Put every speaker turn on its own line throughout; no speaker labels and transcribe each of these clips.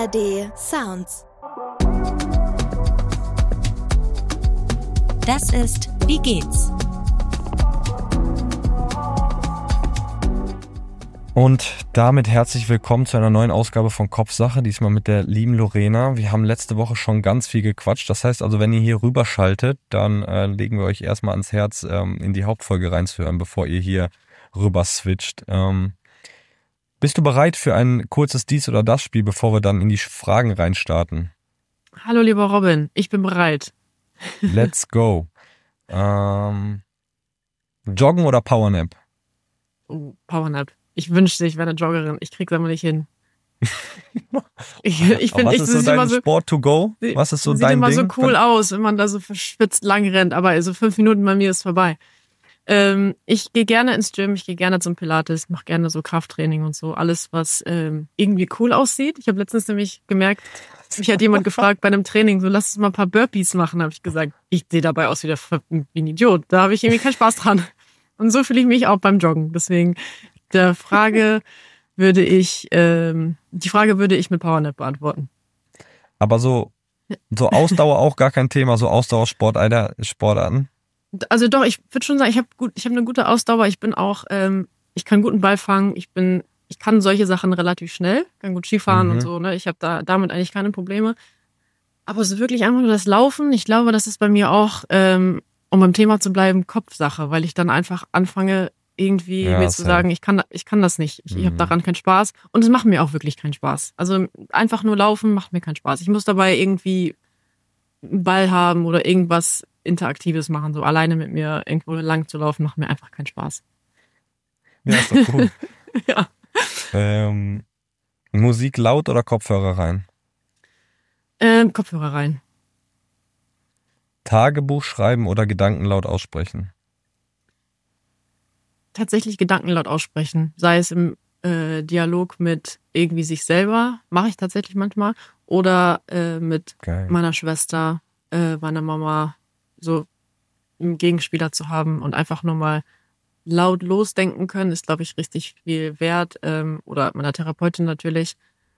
ARD Sounds.
Das ist Wie geht's?
Und damit herzlich willkommen zu einer neuen Ausgabe von Kopfsache, diesmal mit der lieben Lorena. Wir haben letzte Woche schon ganz viel gequatscht. Das heißt also, wenn ihr hier rüberschaltet, dann legen wir euch erstmal ans Herz, in die Hauptfolge reinzuhören, bevor ihr hier rüber switcht. Bist du bereit für ein kurzes Dies- oder Das-Spiel, bevor wir dann in die Fragen reinstarten?
Hallo lieber Robin, ich bin bereit.
Let's go. Joggen oder Powernap?
Powernap. Ich wünschte, ich wäre eine Joggerin. Ich krieg's aber nicht hin.
Was ist so dein Sport to go? Was ist so dein Ding?
Sieht immer so cool aus, wenn man da so verschwitzt lang rennt, aber also 5 Minuten bei mir ist vorbei. Ich gehe gerne ins Gym, ich gehe gerne zum Pilates, mache gerne so Krafttraining und so. Alles, was irgendwie cool aussieht. Ich habe letztens nämlich gemerkt, mich hat jemand gefragt bei einem Training, so lass uns mal ein paar Burpees machen, habe ich gesagt. Ich sehe dabei aus wie ein Idiot. Da habe ich irgendwie keinen Spaß dran. Und so fühle ich mich auch beim Joggen. Deswegen die Frage würde ich mit Powernap beantworten.
Aber so Ausdauer auch gar kein Thema, so Ausdauersportarten?
Also doch, ich würde schon sagen, ich habe eine gute Ausdauer. Ich bin auch, ich kann guten Ball fangen. Ich kann solche Sachen relativ schnell, kann gut Skifahren und so. Ne? Ich habe damit eigentlich keine Probleme. Aber so wirklich einfach nur das Laufen, ich glaube, das ist bei mir auch, um beim Thema zu bleiben, Kopfsache, weil ich dann einfach anfange, irgendwie mir zu sagen, ich kann das nicht. Ich habe daran keinen Spaß. Und es macht mir auch wirklich keinen Spaß. Also einfach nur laufen macht mir keinen Spaß. Ich muss dabei irgendwie einen Ball haben oder irgendwas Interaktives machen. So alleine mit mir irgendwo lang zu laufen, macht mir einfach keinen Spaß.
Ja, ist doch cool.
Ja.
Musik laut oder Kopfhörer rein?
Kopfhörer rein.
Tagebuch schreiben oder Gedanken laut aussprechen?
Tatsächlich Gedanken laut aussprechen. Sei es im Dialog mit irgendwie sich selber, mache ich tatsächlich manchmal. Oder mit meiner Schwester, meiner Mama, so einen Gegenspieler zu haben und einfach nur mal laut losdenken können, ist, glaube ich, richtig viel wert. Oder meiner Therapeutin natürlich.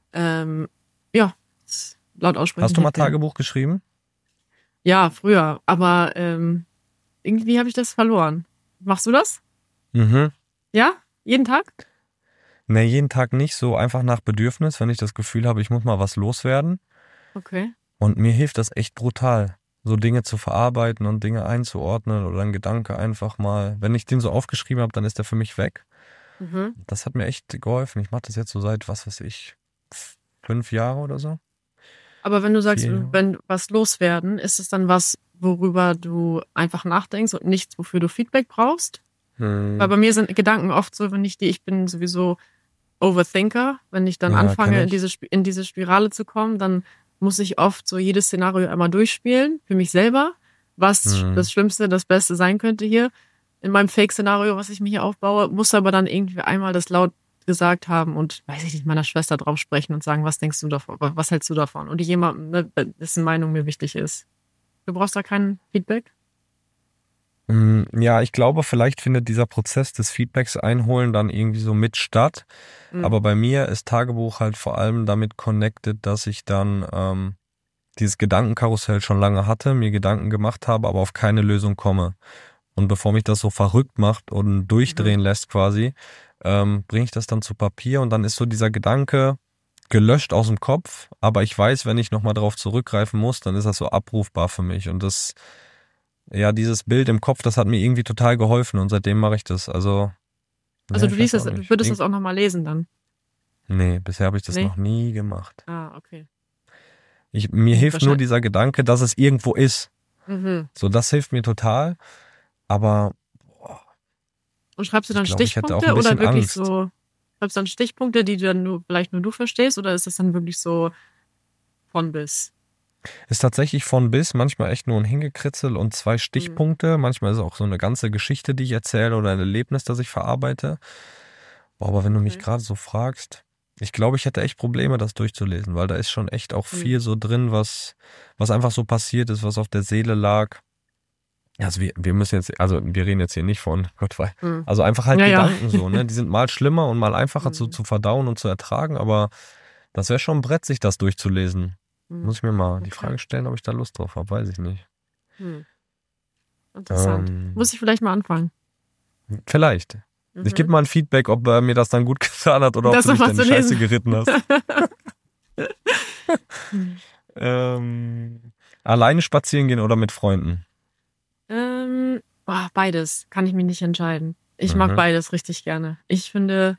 Laut aussprechen.
Hast du mal Tagebuch geschrieben?
Ja, früher. Aber irgendwie habe ich das verloren. Machst du das?
Mhm.
Ja? Jeden Tag?
Ne, jeden Tag nicht. So einfach nach Bedürfnis, wenn ich das Gefühl habe, ich muss mal was loswerden.
Okay.
Und mir hilft das echt brutal, so Dinge zu verarbeiten und Dinge einzuordnen oder ein Gedanke einfach mal, wenn ich den so aufgeschrieben habe, dann ist der für mich weg.
Mhm.
Das hat mir echt geholfen. Ich mache das jetzt so seit, 5 Jahre oder so.
Aber wenn du sagst,
4 Jahre.
wenn was loswerden, ist es dann was, worüber du einfach nachdenkst und nichts, wofür du Feedback brauchst? Weil bei mir sind Gedanken oft so, ich bin sowieso Overthinker, wenn ich dann anfange, in diese Spirale zu kommen, dann muss ich oft so jedes Szenario einmal durchspielen, für mich selber, was das Schlimmste, das Beste sein könnte hier. In meinem Fake-Szenario, was ich mir hier aufbaue, muss aber dann irgendwie einmal das laut gesagt haben und, weiß ich nicht, meiner Schwester drauf sprechen und sagen, was denkst du davon, was hältst du davon? Und jemandem, dessen Meinung mir wichtig ist. Du brauchst da kein Feedback?
Ja, ich glaube, vielleicht findet dieser Prozess des Feedbacks einholen dann irgendwie so mit statt. Aber bei mir ist Tagebuch halt vor allem damit connected, dass ich dann dieses Gedankenkarussell schon lange hatte, mir Gedanken gemacht habe, aber auf keine Lösung komme. Und bevor mich das so verrückt macht und durchdrehen lässt quasi, bringe ich das dann zu Papier und dann ist so dieser Gedanke gelöscht aus dem Kopf, aber ich weiß, wenn ich nochmal drauf zurückgreifen muss, dann ist das so abrufbar für mich und dieses Bild im Kopf, das hat mir irgendwie total geholfen und seitdem mache ich das. Also
Du würdest das auch nochmal lesen dann?
Nee, bisher habe ich das noch nie gemacht.
Ah, okay.
Mir hilft nur dieser Gedanke, dass es irgendwo ist.
Mhm.
So, das hilft mir total, aber
und schreibst du dann Stichpunkte
oder
wirklich
Angst.
so? Schreibst du dann Stichpunkte, die du dann vielleicht nur du verstehst, oder ist das dann wirklich so von bis?
Ist tatsächlich von bis, manchmal echt nur ein Hingekritzel und 2 Stichpunkte. Manchmal ist es auch so eine ganze Geschichte, die ich erzähle oder ein Erlebnis, das ich verarbeite. Aber wenn du mich gerade so fragst, ich glaube, ich hätte echt Probleme, das durchzulesen, weil da ist schon echt auch viel so drin, was einfach so passiert ist, was auf der Seele lag. Also wir müssen jetzt, also wir reden jetzt hier nicht von Gott weiß. Also einfach halt Gedanken so, ne? Die sind mal schlimmer und mal einfacher zu verdauen und zu ertragen, aber Das wäre schon ein Brett, sich das durchzulesen. Muss ich mir mal die
Okay.
Frage stellen, ob ich da Lust drauf habe, weiß ich nicht.
Interessant. Muss ich vielleicht mal anfangen.
Vielleicht. Ich gebe mal ein Feedback, ob mir das dann gut getan hat oder ob
Das
du mich
noch
dann
was
die
zu
Scheiße
lesen.
geritten hast. Alleine spazieren gehen oder mit Freunden?
Beides. Kann ich mich nicht entscheiden. Ich mag beides richtig gerne. Ich finde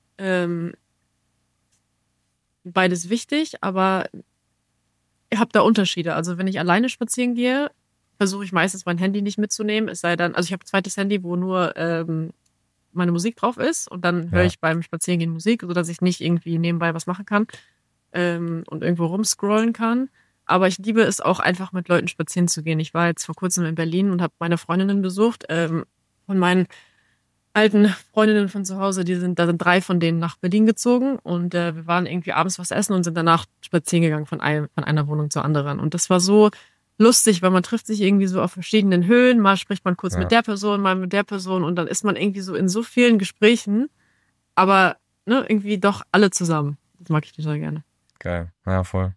beides wichtig, aber ich habe da Unterschiede. Also wenn ich alleine spazieren gehe, versuche ich meistens mein Handy nicht mitzunehmen. Es sei dann, also ich habe ein zweites Handy, wo nur meine Musik drauf ist und dann höre ich beim Spazierengehen Musik, sodass ich nicht irgendwie nebenbei was machen kann und irgendwo rumscrollen kann. Aber ich liebe es auch einfach mit Leuten spazieren zu gehen. Ich war jetzt vor kurzem in Berlin und habe meine Freundinnen besucht. Von meinen alten Freundinnen von zu Hause, da sind 3 von denen nach Berlin gezogen und wir waren irgendwie abends was essen und sind danach spazieren gegangen von einer Wohnung zur anderen. Und das war so lustig, weil man trifft sich irgendwie so auf verschiedenen Höhen. Mal spricht man kurz mit der Person, mal mit der Person und dann ist man irgendwie so in so vielen Gesprächen, aber irgendwie doch alle zusammen. Das mag ich total gerne.
Geil, ja voll.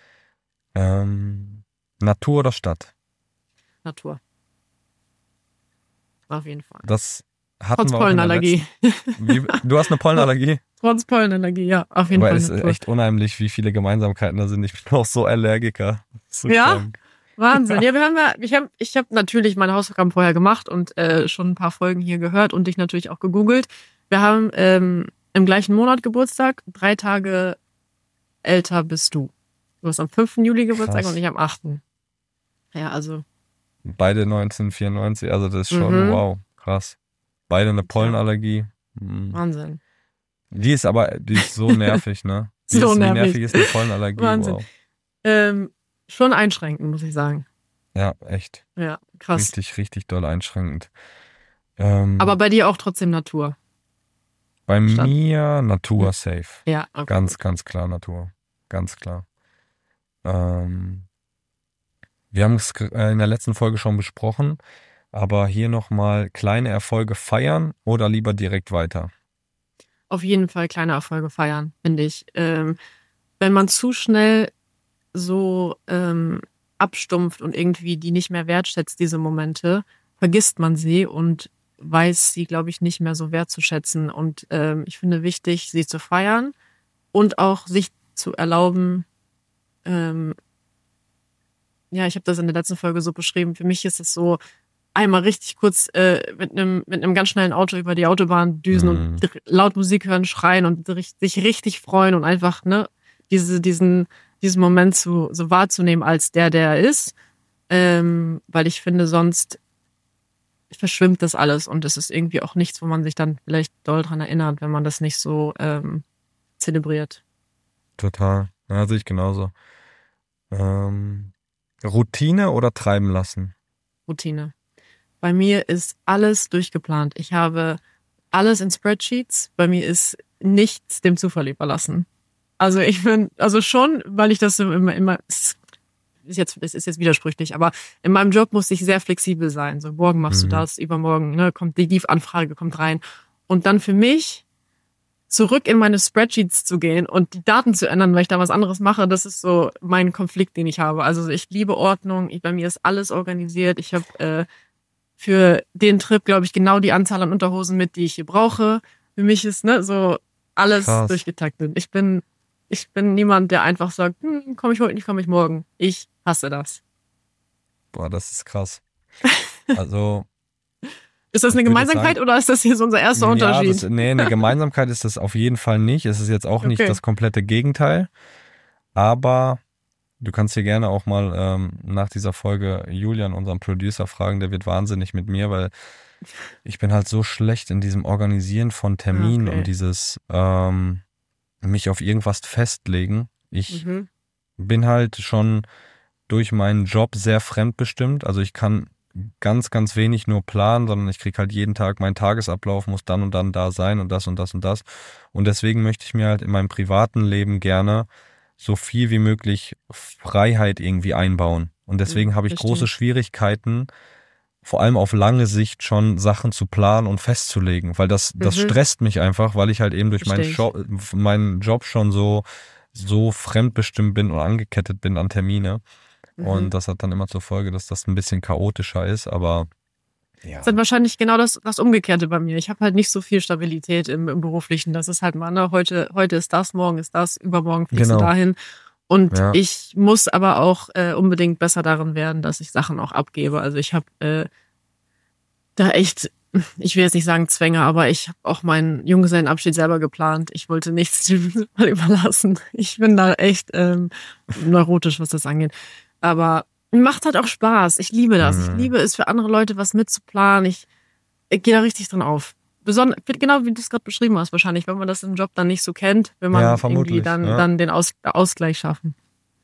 Natur oder Stadt?
Natur. Auf jeden Fall.
Das hatten
Trotz
wir auch in der
Pollenallergie.
Du hast eine Pollenallergie?
Trotz Pollenallergie, ja, auf jeden
Aber
Fall.
es ist echt unheimlich, wie viele Gemeinsamkeiten da sind. Ich bin auch so Allergiker. So
Ja?
krank.
Wahnsinn. Ja, ich hab natürlich meine Hausaufgaben vorher gemacht und schon ein paar Folgen hier gehört und dich natürlich auch gegoogelt. Wir haben im gleichen Monat Geburtstag, 3 Tage älter bist du. Du hast am 5. Juli Geburtstag
Krass.
und ich am 8. Ja, also.
Beide 1994, also das ist schon, wow, krass. Beide eine Pollenallergie.
Wahnsinn.
Die ist so nervig, ne?
So
Wie
nervig.
nervig ist eine Pollenallergie?
Wahnsinn.
Wow.
Schon einschränkend, muss ich sagen.
Ja, echt.
Ja, krass.
Richtig, richtig doll einschränkend.
Aber bei dir auch trotzdem Natur.
Bei
Stadt.
mir Natur safe.
Ja, okay.
Ganz, ganz klar Natur. Ganz klar. Wir haben es in der letzten Folge schon besprochen, aber hier nochmal kleine Erfolge feiern oder lieber direkt weiter?
Auf jeden Fall kleine Erfolge feiern, finde ich. Wenn man zu schnell so abstumpft und irgendwie die nicht mehr wertschätzt, diese Momente, vergisst man sie und weiß sie, glaube ich, nicht mehr so wertzuschätzen. Und ich finde wichtig, sie zu feiern und auch sich zu erlauben, ja, ich habe das in der letzten Folge so beschrieben. Für mich ist es so, einmal richtig kurz mit einem ganz schnellen Auto über die Autobahn düsen und laut Musik hören, schreien und sich richtig freuen und einfach diesen Moment so wahrzunehmen als der er ist. Weil ich finde, sonst verschwimmt das alles und es ist irgendwie auch nichts, wo man sich dann vielleicht doll dran erinnert, wenn man das nicht so zelebriert.
Total. Ja, sehe ich genauso. Routine oder treiben lassen?
Routine. Bei mir ist alles durchgeplant. Ich habe alles in Spreadsheets. Bei mir ist nichts dem Zufall überlassen. Also schon, weil ich das so immer es ist jetzt widersprüchlich, aber in meinem Job muss ich sehr flexibel sein. So, morgen machst du das, übermorgen, kommt die Anfrage kommt rein. Und dann für mich zurück in meine Spreadsheets zu gehen und die Daten zu ändern, weil ich da was anderes mache, das ist so mein Konflikt, den ich habe. Also ich liebe Ordnung, bei mir ist alles organisiert. Ich habe für den Trip, glaube ich, genau die Anzahl an Unterhosen mit, die ich hier brauche. Für mich ist so alles
Krass.
durchgetaktet. Ich bin niemand, der einfach sagt, komme ich heute nicht, komme ich morgen. Ich hasse das.
Boah, das ist krass. Also
Ist das eine
ich würde
Gemeinsamkeit
sagen,
oder ist das hier so unser erster Unterschied?
Eine Gemeinsamkeit ist das auf jeden Fall nicht. Es ist jetzt auch nicht
Okay.
das komplette Gegenteil. Aber du kannst hier gerne auch mal nach dieser Folge Julian, unseren Producer, fragen. Der wird wahnsinnig mit mir, weil ich bin halt so schlecht in diesem Organisieren von Terminen
Okay.
und dieses mich auf irgendwas festlegen. Ich bin halt schon durch meinen Job sehr fremdbestimmt. Also ich kann ganz, ganz wenig nur planen, sondern ich kriege halt jeden Tag meinen Tagesablauf, muss dann und dann da sein und das und das und das. Und deswegen möchte ich mir halt in meinem privaten Leben gerne so viel wie möglich Freiheit irgendwie einbauen. Und deswegen habe ich
verstehe.
große Schwierigkeiten, vor allem auf lange Sicht schon Sachen zu planen und festzulegen, weil das stresst mich einfach, weil ich halt eben durch
Verstehe ich.
meinen Job schon so so fremdbestimmt bin oder angekettet bin an Termine. Und das hat dann immer zur Folge, dass das ein bisschen chaotischer ist, aber ja.
Das ist dann wahrscheinlich genau das Umgekehrte bei mir. Ich habe halt nicht so viel Stabilität im Beruflichen. Das ist halt mal, ne, heute ist das, morgen ist das, übermorgen fliegst du dahin. Und ich muss aber auch unbedingt besser darin werden, dass ich Sachen auch abgebe. Also ich habe da echt, ich will jetzt nicht sagen Zwänge, aber ich habe auch meinen Junggesellenabschied selber geplant. Ich wollte nichts dem mal überlassen. Ich bin da echt neurotisch, was das angeht. Aber macht halt auch Spaß. Ich liebe das. Ich liebe es, für andere Leute was mitzuplanen. Ich gehe da richtig drin auf. Genau wie du es gerade beschrieben hast, wahrscheinlich, wenn man das im Job dann nicht so kennt, will man irgendwie dann den Ausgleich schaffen.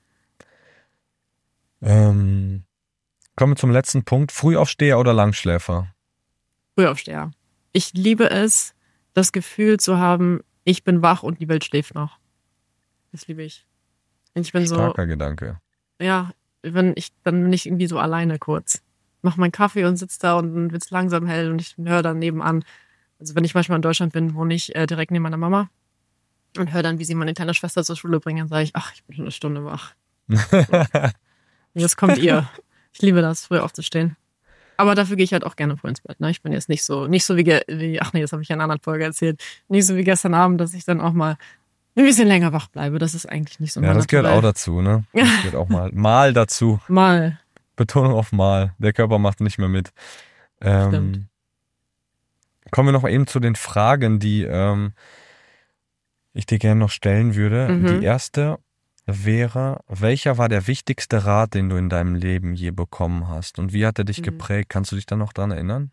Kommen wir zum letzten Punkt. Frühaufsteher oder Langschläfer?
Frühaufsteher. Ich liebe es, das Gefühl zu haben, ich bin wach und die Welt schläft noch. Das liebe ich. Ich bin
Starker Gedanke.
Ja, dann bin ich irgendwie so alleine kurz. Mach meinen Kaffee und sitze da und dann wird's langsam hell und ich höre dann nebenan. Also wenn ich manchmal in Deutschland bin, wohne ich direkt neben meiner Mama und höre dann, wie sie meine kleine Schwester zur Schule bringen. Dann sage ich, ach, ich bin schon eine Stunde wach. So. Jetzt kommt ihr. Ich liebe das, früh aufzustehen. Aber dafür gehe ich halt auch gerne früh ins Bett. Ne? Ich bin jetzt nicht so wie ach nee, das habe ich in einer anderen Folge erzählt, nicht so wie gestern Abend, dass ich dann auch mal ein bisschen länger wach bleibe. Das ist eigentlich nicht so.
Ja, das gehört auch dazu, ne? Das gehört auch mal dazu.
Mal.
Betonung auf mal. Der Körper macht nicht mehr mit.
Stimmt.
Kommen wir noch eben zu den Fragen, die ich dir gerne noch stellen würde. Die erste wäre, welcher war der wichtigste Rat, den du in deinem Leben je bekommen hast? Und wie hat er dich geprägt? Kannst du dich da noch dran erinnern?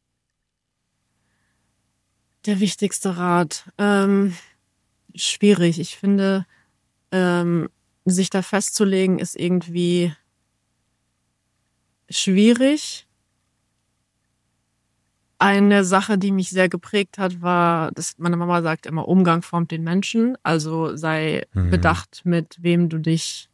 Der wichtigste Rat. Schwierig. Ich finde, sich da festzulegen, ist irgendwie schwierig. Eine Sache, die mich sehr geprägt hat, war, dass meine Mama sagt immer, Umgang formt den Menschen. Also sei bedacht, mit wem du dich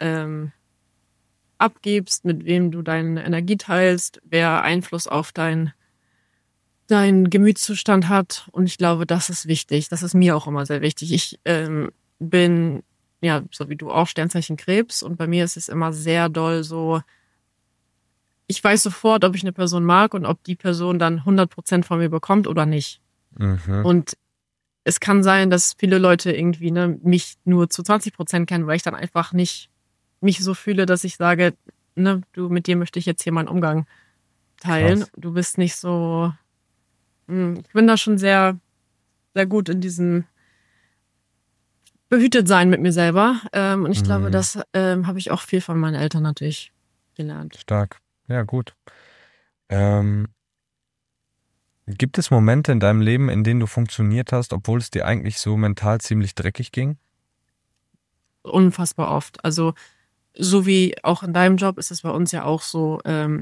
abgibst, mit wem du deine Energie teilst, wer Einfluss auf deinen Gemütszustand hat. Und ich glaube, das ist wichtig. Das ist mir auch immer sehr wichtig. Ich bin, ja, so wie du auch, Sternzeichen Krebs. Und bei mir ist es immer sehr doll so, ich weiß sofort, ob ich eine Person mag und ob die Person dann 100% von mir bekommt oder nicht. Und es kann sein, dass viele Leute irgendwie mich nur zu 20% kennen, weil ich dann einfach nicht mich so fühle, dass ich sage, mit dir möchte ich jetzt hier meinen Umgang teilen. Krass. Du bist nicht so. Ich bin da schon sehr, sehr gut in diesem behütet sein mit mir selber. Und ich glaube, das habe ich auch viel von meinen Eltern natürlich gelernt.
Stark. Ja, gut. Gibt es Momente in deinem Leben, in denen du funktioniert hast, obwohl es dir eigentlich so mental ziemlich dreckig ging?
Unfassbar oft. Also so wie auch in deinem Job ist es bei uns ja auch so,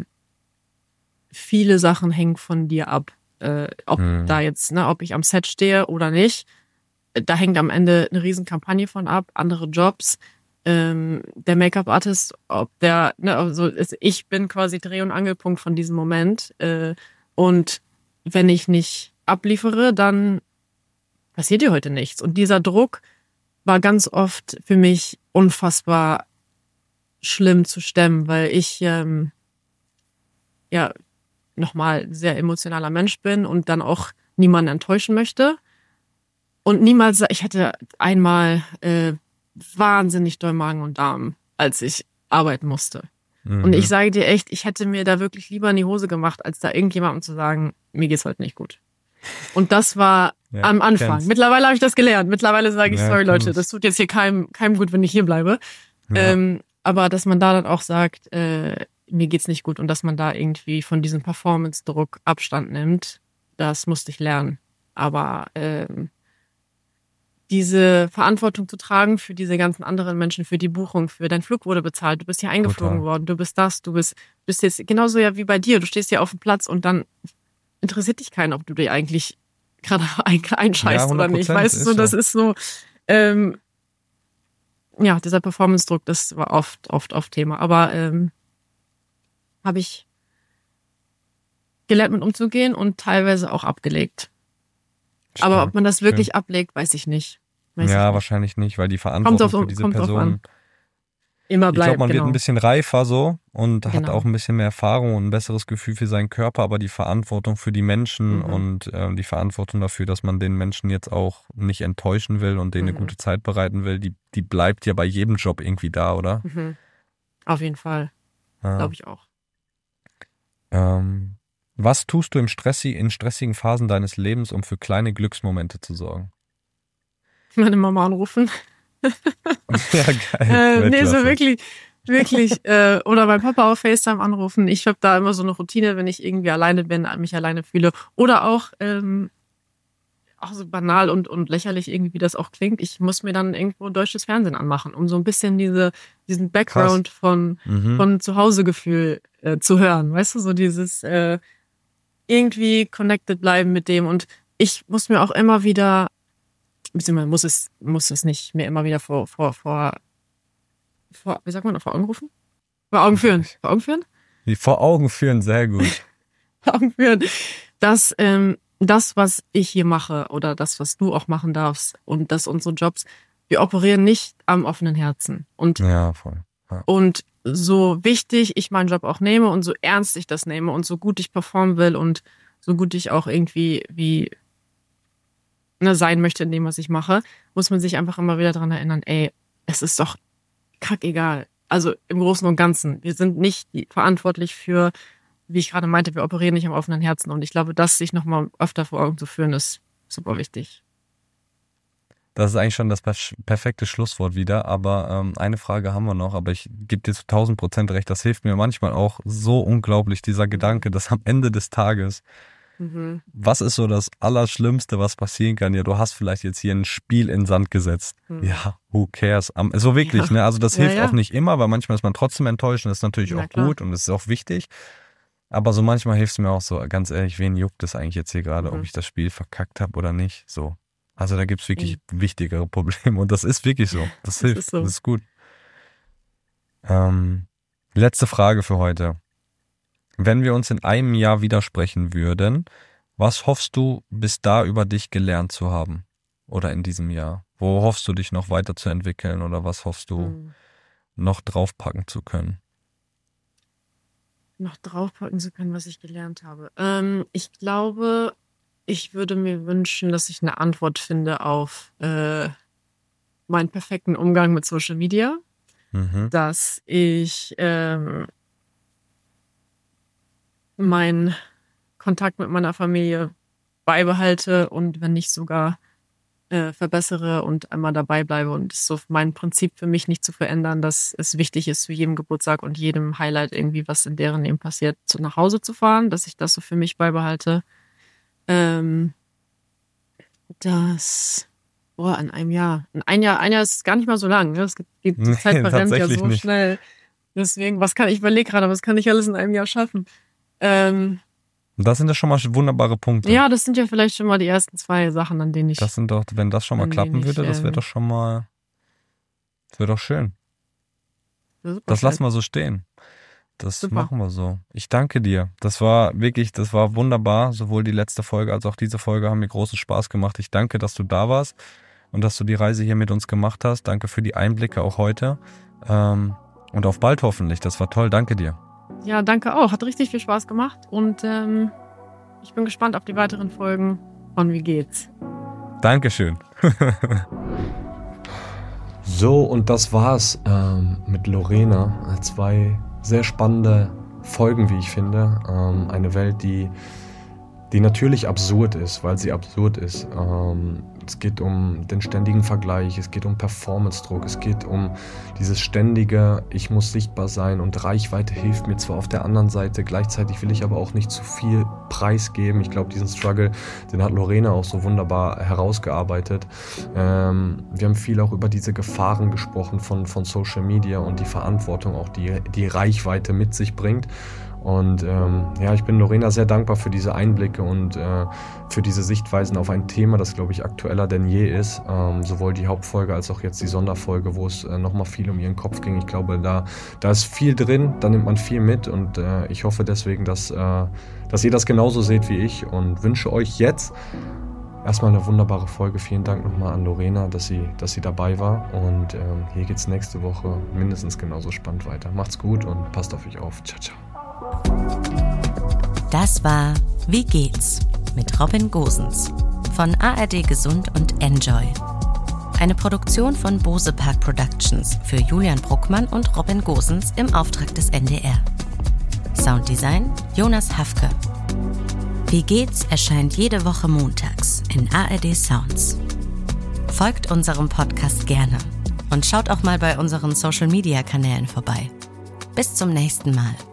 viele Sachen hängen von dir ab. Ob da jetzt, ob ich am Set stehe oder nicht. Da hängt am Ende eine Riesenkampagne von ab, andere Jobs. Der Make-up-Artist, ob der, also ich bin quasi Dreh- und Angelpunkt von diesem Moment. Und wenn ich nicht abliefere, dann passiert dir heute nichts. Und dieser Druck war ganz oft für mich unfassbar schlimm zu stemmen, weil ich nochmal sehr emotionaler Mensch bin und dann auch niemanden enttäuschen möchte. Und niemals, ich hatte einmal wahnsinnig doll Magen und Darm, als ich arbeiten musste. Und ich sage dir echt, ich hätte mir da wirklich lieber in die Hose gemacht, als da irgendjemandem zu sagen, mir geht's heute nicht gut. Und das war am Anfang.
Kennst.
Mittlerweile habe ich das gelernt. Mittlerweile sage ich, sorry Leute, das tut jetzt hier keinem gut, wenn ich hier bleibe. Ja. Aber dass man da dann auch sagt, mir geht's nicht gut und dass man da irgendwie von diesem Performance-Druck Abstand nimmt, das musste ich lernen. Aber diese Verantwortung zu tragen für diese ganzen anderen Menschen, für die Buchung, für dein Flug wurde bezahlt, du bist hier eingeflogen worden, du bist das, du bist jetzt genauso ja wie bei dir, du stehst hier auf dem Platz und dann interessiert dich keinen, ob du dir eigentlich gerade einscheißt oder nicht. Weißt du, so, das ist so, dieser Performance-Druck, das war oft Thema. Aber habe ich gelernt, mit umzugehen und teilweise auch abgelegt. Stark. Aber ob man das wirklich ablegt, weiß ich nicht. Weiß
Ja,
ich nicht.
wahrscheinlich nicht, weil die Verantwortung für diese
kommt drauf
Person,
an. Immer
ich
bleibt,
glaube, man wird
genau.
ein bisschen reifer so und hat
Genau.
auch ein bisschen mehr Erfahrung und ein besseres Gefühl für seinen Körper, aber die Verantwortung für die Menschen und die Verantwortung dafür, dass man den Menschen jetzt auch nicht enttäuschen will und denen eine gute Zeit bereiten will, die bleibt ja bei jedem Job irgendwie da, oder?
Auf jeden Fall,
Ja.
glaube ich auch.
Was tust du in stressigen Phasen deines Lebens, um für kleine Glücksmomente zu sorgen?
Meine Mama anrufen.
Ja, geil.
Nee, so
Weltklasse.
wirklich. Oder mein Papa auf FaceTime anrufen. Ich habe da immer so eine Routine, wenn ich irgendwie alleine bin, mich alleine fühle. Oder auch so banal und lächerlich irgendwie, wie das auch klingt. Ich muss mir dann irgendwo deutsches Fernsehen anmachen, um so ein bisschen diesen Background von Zuhausegefühl zu hören. Weißt du, so dieses irgendwie connected bleiben mit dem. Und ich muss mir auch immer wieder, beziehungsweise muss es nicht mir immer wieder vor, wie sagt man, vor Augen rufen? Vor Augen führen. Vor Augen führen?
Die vor Augen führen, sehr gut.
Vor Augen führen. Dass das, was ich hier mache oder das, was du auch machen darfst und dass unsere Jobs, wir operieren nicht am offenen Herzen. Und,
Ja, voll. Ja.
und so wichtig ich meinen Job auch nehme und so ernst ich das nehme und so gut ich performen will und so gut ich auch irgendwie sein möchte in dem, was ich mache, muss man sich einfach immer wieder daran erinnern, ey, es ist doch kackegal. Also im Großen und Ganzen. Wir sind nicht verantwortlich für, wie ich gerade meinte, wir operieren nicht am offenen Herzen. Und ich glaube, das sich nochmal öfter vor Augen zu führen, ist super wichtig.
Das ist eigentlich schon das perfekte Schlusswort wieder, aber eine Frage haben wir noch, aber ich gebe dir zu 1000% recht, das hilft mir manchmal auch so unglaublich, dieser Gedanke, dass am Ende des Tages, was ist so das Allerschlimmste, was passieren kann? Ja, du hast vielleicht jetzt hier ein Spiel in den Sand gesetzt. Ja, who cares? So wirklich, ne? Also das hilft auch nicht immer, weil manchmal ist man trotzdem enttäuscht und das ist natürlich auch gut und das ist auch wichtig. Aber so manchmal hilft es mir auch so, ganz ehrlich, wen juckt es eigentlich jetzt hier gerade, ob ich das Spiel verkackt habe oder nicht? So. Also da gibt es wirklich wichtigere Probleme und das ist wirklich so. Das hilft,
ist so.
das ist gut. Letzte Frage für heute. Wenn wir uns in einem Jahr widersprechen würden, was hoffst du bis da über dich gelernt zu haben? Oder in diesem Jahr? Wo hoffst du dich noch weiterzuentwickeln oder was hoffst du noch draufpacken zu können?
Noch draufpacken zu können, was ich gelernt habe. Ich glaube, ich würde mir wünschen, dass ich eine Antwort finde auf meinen perfekten Umgang mit Social Media. Dass ich meinen Kontakt mit meiner Familie beibehalte und wenn nicht sogar verbessere und einmal dabei bleibe. Und es ist so mein Prinzip für mich nicht zu verändern, dass es wichtig ist, zu jedem Geburtstag und jedem Highlight irgendwie, was in deren Leben passiert, nach Hause zu fahren, dass ich das so für mich beibehalte. In einem Jahr. Ein Jahr ist gar nicht mal so lang. Ne? Die Zeit verrennt ja so
nicht.
Schnell. Deswegen, ich überlege gerade, was kann ich alles in einem Jahr schaffen?
Das sind ja schon mal wunderbare Punkte.
Ja, das sind ja vielleicht schon mal die ersten 2 Sachen, an denen ich...
Das sind doch, wenn das schon mal klappen würde, das wäre doch schon mal... Das wäre doch schön. Das lassen wir so stehen. Das machen wir so. Ich danke dir. Das war wunderbar. Sowohl die letzte Folge als auch diese Folge haben mir großen Spaß gemacht. Ich danke, dass du da warst und dass du die Reise hier mit uns gemacht hast. Danke für die Einblicke auch heute. Und auf bald hoffentlich. Das war toll. Danke dir.
Ja, danke auch. Hat richtig viel Spaß gemacht und ich bin gespannt auf die weiteren Folgen von Wie geht's?
Dankeschön. So, und das war's mit Lorena. 2 sehr spannende Folgen, wie ich finde. Eine Welt, die natürlich absurd ist, weil sie absurd ist. Es geht um den ständigen Vergleich, es geht um Performance-Druck, es geht um dieses ständige, ich muss sichtbar sein und Reichweite hilft mir zwar auf der anderen Seite, gleichzeitig will ich aber auch nicht zu viel preisgeben. Ich glaube, diesen Struggle, den hat Lorena auch so wunderbar herausgearbeitet. Wir haben viel auch über diese Gefahren gesprochen von Social Media und die Verantwortung auch, die Reichweite mit sich bringt. Und ich bin Lorena sehr dankbar für diese Einblicke und für diese Sichtweisen auf ein Thema, das, glaube ich, aktueller denn je ist. Sowohl die Hauptfolge als auch jetzt die Sonderfolge, wo es nochmal viel um ihren Kopf ging. Ich glaube, da ist viel drin, da nimmt man viel mit und ich hoffe deswegen, dass ihr das genauso seht wie ich und wünsche euch jetzt erstmal eine wunderbare Folge. Vielen Dank nochmal an Lorena, dass sie dabei war. Und hier geht's nächste Woche mindestens genauso spannend weiter. Macht's gut und passt auf euch auf. Ciao, ciao.
Das war Wie geht's? Mit Robin Gosens von ARD Gesund und Enjoy. Eine Produktion von Bose Park Productions für Julian Bruckmann und Robin Gosens im Auftrag des NDR. Sounddesign Jonas Hafke. Wie geht's? Erscheint jede Woche montags in ARD Sounds. Folgt unserem Podcast gerne und schaut auch mal bei unseren Social-Media-Kanälen vorbei. Bis zum nächsten Mal.